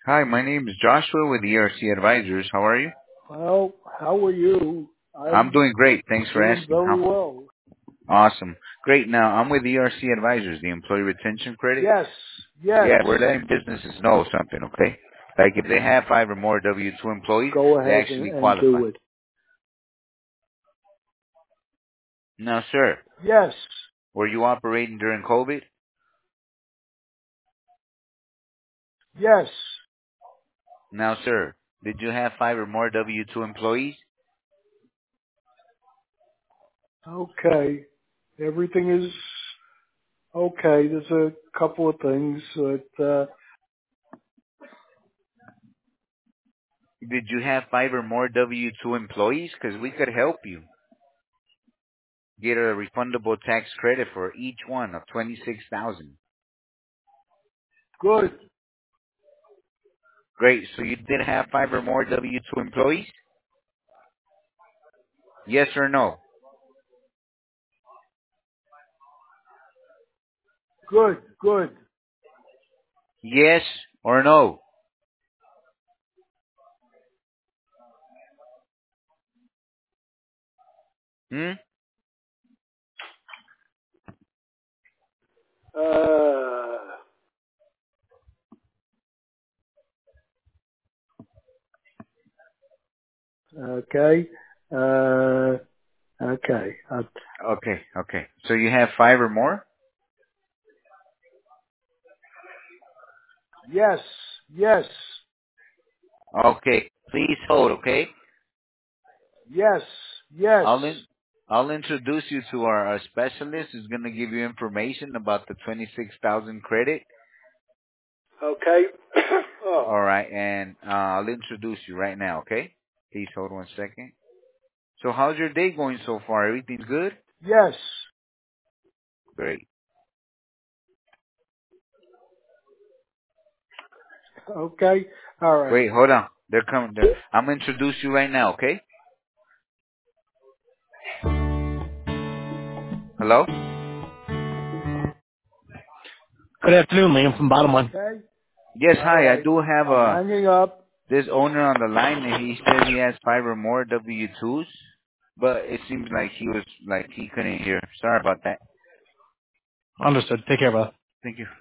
Hi, my name is Joshua with ERC Advisors. How are you? Well, how are you? I'm I'm doing great. Thanks for doing asking. very How well. awesome. Great. Now, I'm with ERC Advisors, the Employee Retention Credit. Yes, yes. Yeah, we're letting businesses know something, okay? Like if they have 5 or more W-2 employees, Go they ahead actually and qualify. do it. Now, sir, Yes, were you operating during COVID? yes. Now, sir, did you have 5 or more W-2 employees? Okay. Everything is okay. There's a couple of things that, Did you have 5 or more W-2 employees? Because we could help you get a refundable tax credit for each one of 26,000. good, Great. So you did have 5 or more W-2 employees? Yes or no? good, good. Yes or no? Hmm? Uh, okay. Uh, okay. Okay. So you have 5 or more? Yes, yes, Okay. Please hold, okay? yes, yes. I'll in, I'll introduce you to our specialist who's going to give you information about the 26,000 credit. Okay. Oh, All right, and I'll introduce you right now, okay? Please hold 1 second. So how's your day going so far? Everything's good? yes. Great. Okay. All right. Wait, hold on. They're coming. I'm going to introduce you right now, okay? Hello? Good afternoon, Liam from Bottom Line. Okay. Yes, All hi. I right. do have I'm hanging up. this owner on the line, and he says he has 5 or more W-2s, but it seems like he couldn't hear. Sorry about that. Understood. Take care, brother. Thank you.